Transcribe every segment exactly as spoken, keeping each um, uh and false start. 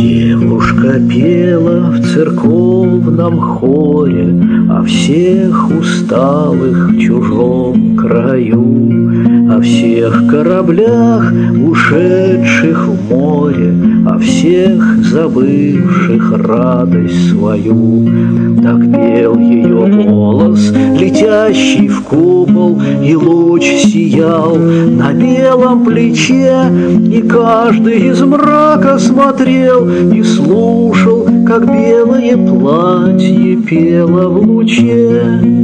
Девушка пела в церковном хоре о всех усталых в чужом краю, о всех кораблях, ушедших в море, о всех забывших радость свою. Так пел ее голос, летящий в купол, и луч сиял на белом плече, и каждый из мрака смотрел и слушал, как белое платье пело в луче.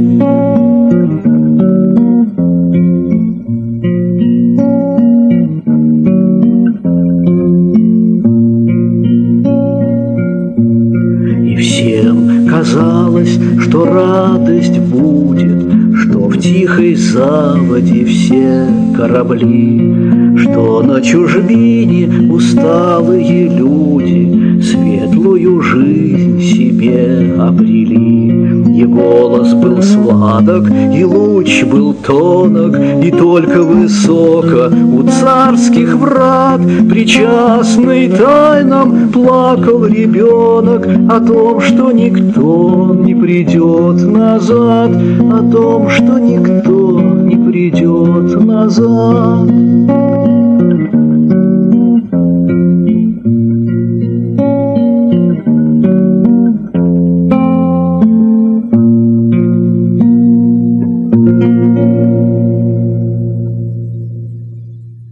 Всем казалось, что радость будет, что в тихой заводе все корабли, что на чужбине усталые люди светлую жизнь себе обрели. И голос был сладок, и луч был тонок, и только высоко у царских врат, причастный тайнам, плакал ребенок о том, что никто не придет назад, о том, что никто не придет назад.